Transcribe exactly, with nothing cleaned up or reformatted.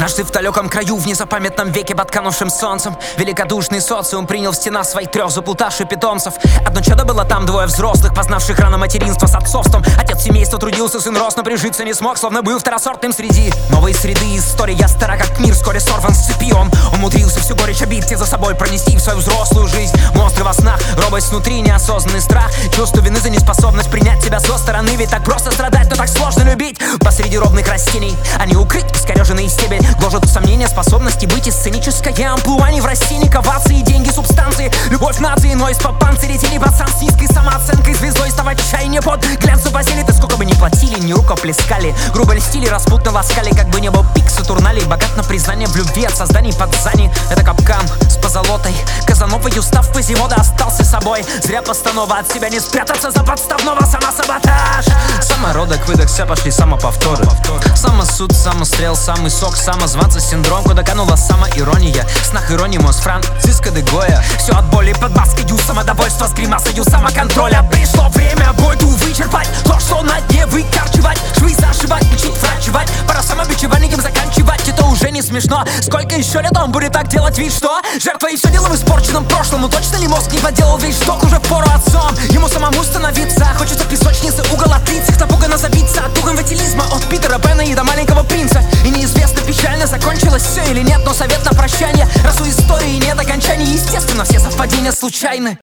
Однажды в далеком краю, в незапамятном веке, под канувшим солнцем, великодушный социум принял в стена своих трех заплутавших питомцев. Одно чадо было там, двое взрослых, познавших рано материнство с отцовством. Отец семейства трудился, сын рос, но прижиться не смог, словно был второсортным среди новой среды. История стара как мир, вскоре сорван с цепи. Он умудрился всю горечь обид за собой пронести в свою взрослую жизнь. Монстры во снах, робость внутри, неосознанный страх, чувство вины за неспособность принять тебя со стороны. Ведь так просто страдать, но так сложно любить. Посреди ровных растений они укрыты, искореженный стебель гложет сомнения способности быть и сценическое амплуа. Не в растении ковации, деньги, субстанции, любовь нации, но из-под панциря тени пацан с низкой самооценкой, звездой ставать чайне под глянцем постели. Ты сколько бы ни платили, ни рукоплескали, грубо льстили, распутно ласкали, как бы небо пик Сатурналей, богат на признание в любви от созданий подзаний. Это капкан с позолотой, Казановой устав Квазимода остался собой. Зря постанова, от себя не спрятаться за подставного самосаботаж. Самородок, выдох, все пошли самоповторы, самосуд, самострел, самый сок, самозванца, синдром, куда канула самоирония. В снах иронии мозг Франциско де Гоя. Все от боли под маской, самодовольство с гримасою самоконтроля. Пришло время бойду вычерпать то, что на дне выкорчевать, швы зашивать, лечить, врачевать. Пора самобичеванием заканчивать, это уже не смешно. Сколько еще лет он будет так делать вид, что жертва и все дело в испорченном прошлом. Ну точно ли мозг не поделал весь шток, уже пору отцом ему самому становиться. Хочется в песочнице угол отлить, их напуганно забиться от духа инфантилизма, от Питера Пэна и до маленького принца. И неизвестно, печально закончилось все или нет, но совет на прощание. Раз у истории нет окончаний, естественно, все совпадения случайны.